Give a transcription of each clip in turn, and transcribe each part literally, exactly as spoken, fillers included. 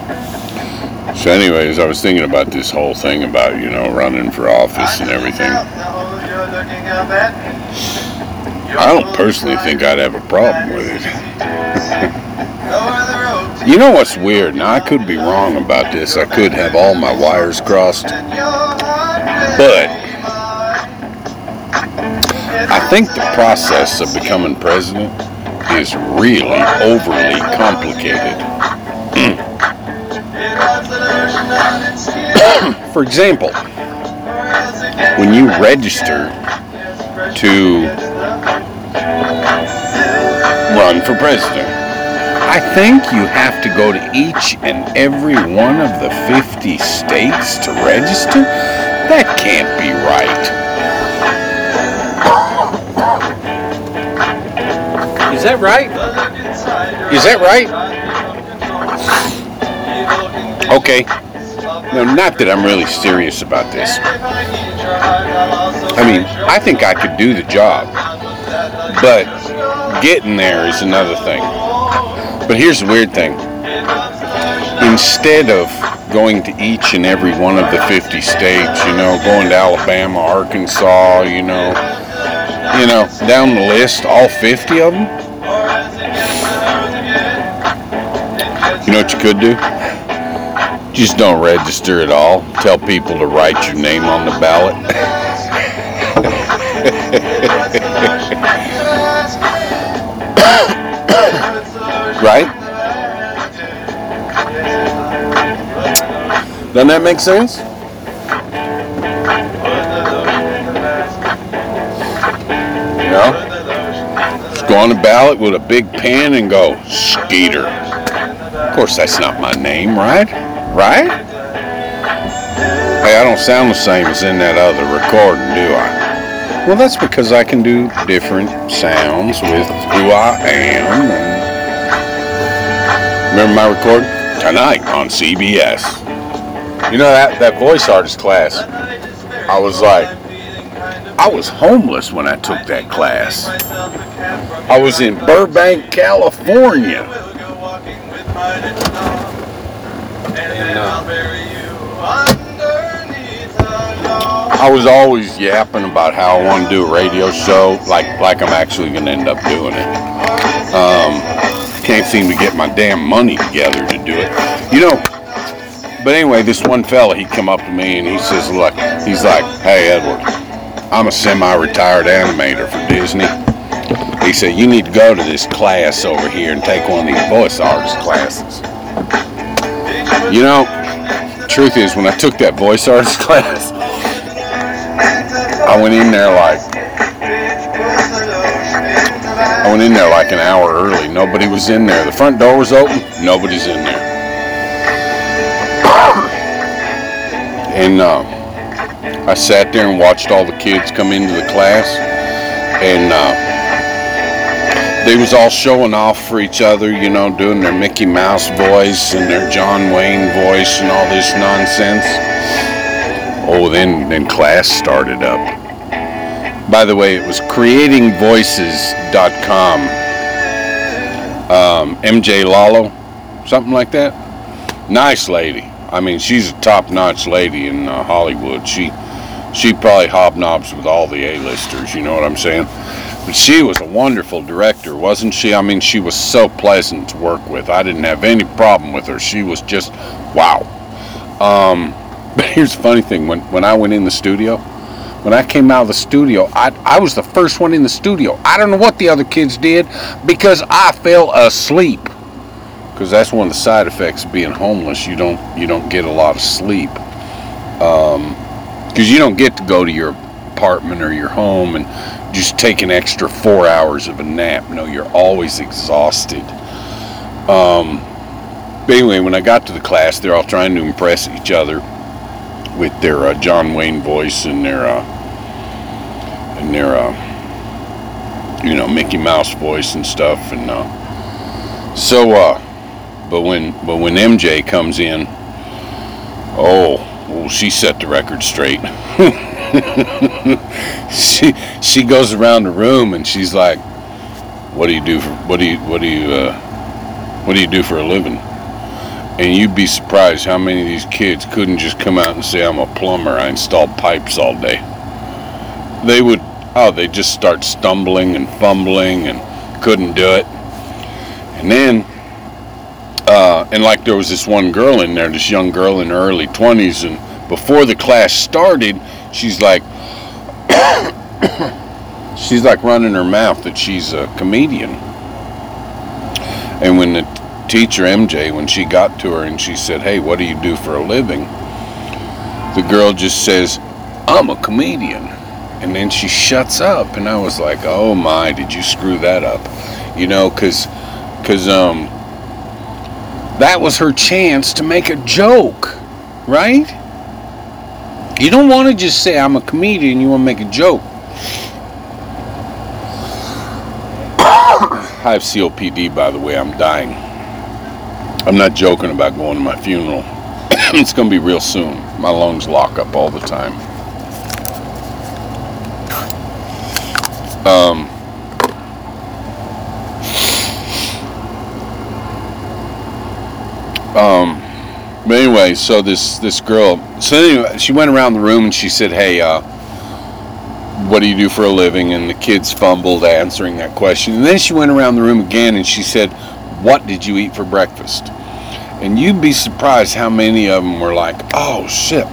So anyways, I was thinking about this whole thing about, you know, running for office and everything. I don't personally think I'd have a problem with it. You know what's weird? Now, I could be wrong about this. I could have all my wires crossed. But I think the process of becoming president is really overly complicated. For example, when you register to run for president, I think you have to go to each and every one of the fifty states to register. That can't be right. Is that right? Is that right? Okay. Now, not that I'm really serious about this. I mean, I think I could do the job. But getting there is another thing. But here's the weird thing. Instead of going to each and every one of the fifty states, you know, going to Alabama, Arkansas, you know, you know, down the list, all fifty of them, you know what you could do? Just don't register at all. Tell people to write your name on the ballot. Right? Doesn't that make sense? You know? Just go on the ballot with a big pen and go, Skeeter. Of course, that's not my name, right? Right? Hey, I don't sound the same as in that other recording, do I? Well, that's because I can do different sounds with who I am. Remember my recording? Tonight on C B S. You know, that, that voice artist class, I was like, I was homeless when I took that class. I was in Burbank, California. And, uh, I was always yapping about how I want to do a radio show, like like I'm actually going to end up doing it. Um, can't seem to get my damn money together to do it. You know, but anyway, this one fella, he come up to me and he says, look, he's like, hey, Edward, I'm a semi-retired animator for Disney. He said, you need to go to this class over here and take one of these voice artist classes. You know, truth is, when I took that voice artist class, I went in there like, I went in there like an hour early. Nobody was in there. The front door was open. Nobody's in there. And uh, I sat there and watched all the kids come into the class, and uh, they was all showing off for each other, you know, doing their Mickey Mouse voice and their John Wayne voice and all this nonsense. Oh, then, then class started up. By the way, it was creating voices dot com. Um, M J Lalo, something like that. Nice lady. I mean, she's a top-notch lady in uh, Hollywood. She, she probably hobnobs with all the A-listers, you know what I'm saying? But she was a wonderful director, wasn't she? I mean, she was so pleasant to work with. I didn't have any problem with her. She was just, wow. Um, but here's the funny thing. When, when I went in the studio, when I came out of the studio, I, I was the first one in the studio. I don't know what the other kids did because I fell asleep. Because that's one of the side effects of being homeless. You don't you don't get a lot of sleep. Um, because you don't get to go to your apartment or your home and just take an extra four hours of a nap. No, you're always exhausted. Um, but anyway, when I got to the class, they're all trying to impress each other with their uh, John Wayne voice and their uh, and their uh, you know, Mickey Mouse voice and stuff. And uh, so, uh, but when but when M J comes in, oh, well, she set the record straight. she she goes around the room and she's like, "What do you do for what do you what do you uh, what do you do for a living?" And you'd be surprised how many of these kids couldn't just come out and say, I'm a plumber, I installed pipes all day. They would, oh, they'd just start stumbling and fumbling and couldn't do it. And then, uh, and like there was this one girl in there, this young girl in her early twenties, and before the class started, she's like, she's like running her mouth that she's a comedian. And when the teacher, M J, when she got to her and she said, hey, what do you do for a living? The girl just says, I'm a comedian. And then she shuts up. And I was like, oh my, did you screw that up? You know, because because um, that was her chance to make a joke, right? You don't want to just say, I'm a comedian, you want to make a joke. I have C O P D, by the way, I'm dying. I'm not joking about going to my funeral. It's going to be real soon. My lungs lock up all the time. Um, um, but anyway, so this, this girl, so anyway, she went around the room and she said, hey, uh, what do you do for a living? And the kids fumbled answering that question. And then she went around the room again and she said, what did you eat for breakfast? And you'd be surprised how many of them were like, oh shit.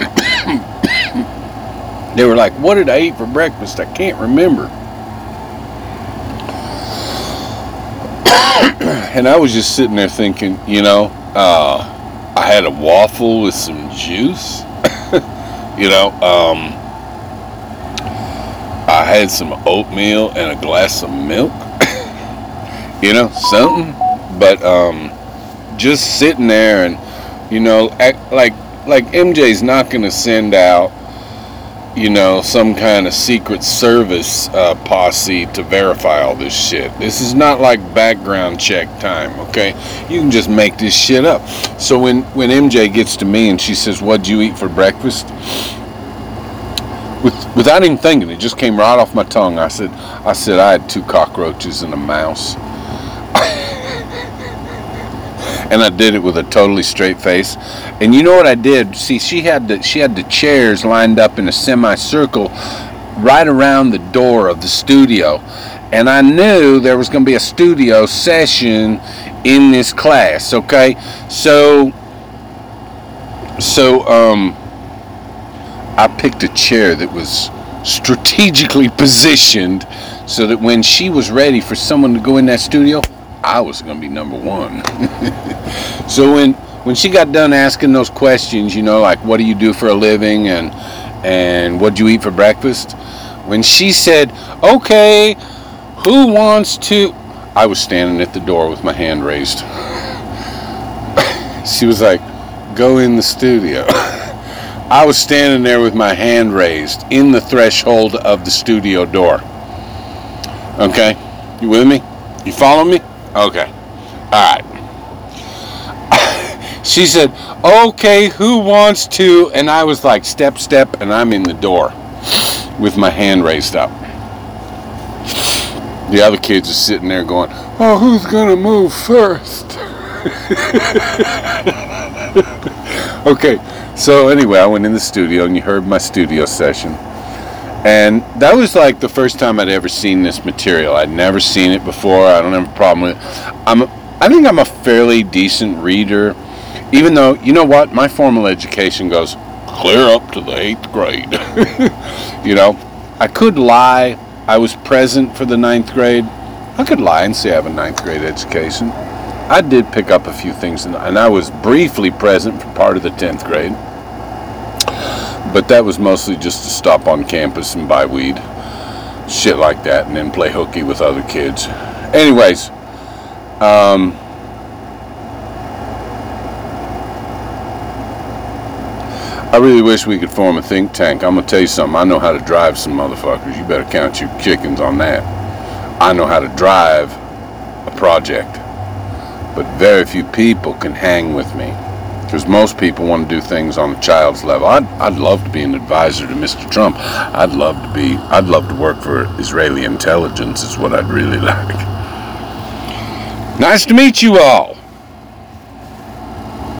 They were like, what did I eat for breakfast? I can't remember. And I was just sitting there thinking, you know, uh, I had a waffle with some juice. You know, um, I had some oatmeal and a glass of milk. You know, something. But um, just sitting there and, you know, act like like M J's not going to send out, you know, some kind of secret service uh, posse to verify all this shit. This is not like background check time, okay? You can just make this shit up. So when, when M J gets to me and she says, what'd you eat for breakfast? With, without even thinking, it just came right off my tongue. I said, I said I had two cockroaches and a mouse. And I did it with a totally straight face. And you know what I did? See, she had the she had the chairs lined up in a semicircle right around the door of the studio. And I knew there was going to be a studio session in this class, okay? So, so um, I picked a chair that was strategically positioned so that when she was ready for someone to go in that studio, I was going to be number one. So when when she got done asking those questions, you know, like what do you do for a living and and what'd you eat for breakfast? When she said, okay, who wants to... I was standing at the door with my hand raised. She was like, go in the studio. I was standing there with my hand raised in the threshold of the studio door. Okay? You with me? You follow me? Okay. Alright. She said, okay, who wants to? And I was like, step, step, and I'm in the door with my hand raised up. The other kids are sitting there going, oh, who's going to move first? Okay, so anyway, I went in the studio and you heard my studio session. And that was like the first time I'd ever seen this material. I'd never seen it before. I don't have a problem with it. I'm, I think I'm a fairly decent reader, even though, you know what, my formal education goes clear up to the eighth grade. You know, I could lie. I was present for the ninth grade. I could lie and say I have a ninth grade education. I did pick up a few things, and I was briefly present for part of the tenth grade. But that was mostly just to stop on campus and buy weed. Shit like that, and then play hooky with other kids. Anyways, um, I really wish we could form a think tank. I'm going to tell you something. I know how to drive some motherfuckers. You better count your chickens on that. I know how to drive a project. But very few people can hang with me. Because most people want to do things on a child's level. I'd, I'd love to be an advisor to Mister Trump. I'd love to be, I'd love to work for Israeli intelligence is what I'd really like. Nice to meet you all.